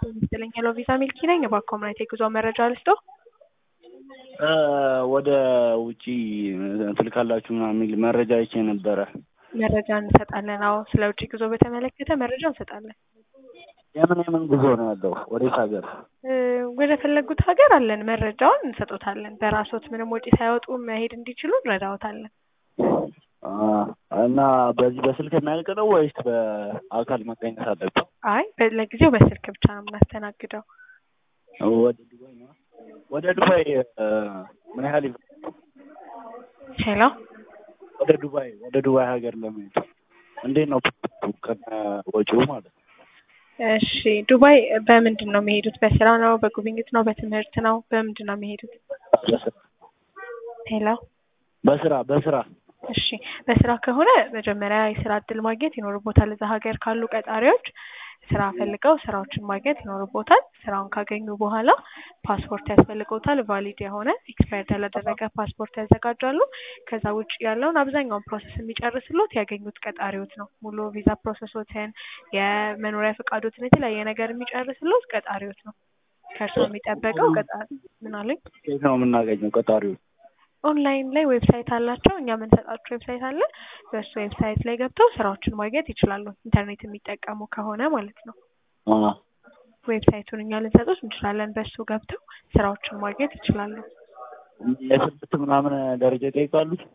መሰለኝ ሄሎ ቪዛ ሚልኪ ነኝ። በኮምናይት የጉዞ መረጃ ልስጦ። ወደ ውጪ ትልካላችሁ ምናምን የሚል መረጃ አይቼ ነበረ። መረጃ እንሰጣለን። አዎ ስለ ውጪ ጉዞ በተመለከተ መረጃ እንሰጣለን። የምን ጉዞ ነው ያለው? ወዴት ሀገር? ወደ ፈለጉት ሀገር አለን መረጃውን እንሰጦታለን። በራሶት ምንም ወጪ ሳይወጡ መሄድ እንዲችሉ እንረዳዎታለን። እና በዚህ በስልክ የሚያልቅ ነው ወይስ በአካል መገኘት አለበት? አይ ለጊዜው በስልክ ብቻ ነው የምናስተናግደው። ወደ ዱባይ ነው? ወደ ዱባይ ምን ያህል ሄሎ ወደ ዱባይ ሀገር ለመሄድ እንዴት ነው ከነ ወጪው ማለት ነው? እሺ ዱባይ በምንድን ነው የሚሄዱት? በስራ ነው? በጉብኝት ነው? በትምህርት ነው? በምንድን ነው የሚሄዱት? ሄሎ በስራ እሺ በስራ ከሆነ መጀመሪያ የስራ እድል ማግኘት ይኖርቦታል። እዛ ሀገር ካሉ ቀጣሪዎች ስራ ፈልገው ስራዎችን ማግኘት ይኖርቦታል። ስራውን ካገኙ በኋላ ፓስፖርት ያስፈልገውታል። ቫሊድ የሆነ ኤክስፓየርድ ያላደረገ ፓስፖርት ያዘጋጃሉ። ከዛ ውጭ ያለውን አብዛኛውን ፕሮሰስ የሚጨርስሎት ያገኙት ቀጣሪዎት ነው። ሙሉ ቪዛ ፕሮሰሶትን፣ የመኖሪያ ፈቃዶትን፣ የተለያየ ነገር የሚጨርስሎት ቀጣሪዎት ነው። ከእርሶ የሚጠበቀው ቀጣሪ ምን አለኝ? የት ነው የምናገኘው ቀጣሪዎች? ኦንላይን ላይ ዌብሳይት አላቸው። እኛ የምንሰጣቸው ዌብሳይት አለ። በሱ ዌብሳይት ላይ ገብተው ስራዎችን ማግኘት ይችላሉ። ኢንተርኔት የሚጠቀሙ ከሆነ ማለት ነው። ዌብሳይቱን እኛ ልንሰጡት እንችላለን። በሱ ገብተው ስራዎችን ማግኘት ይችላሉ። የትምህርት ምናምን ደረጃ ይጠይቃሉ?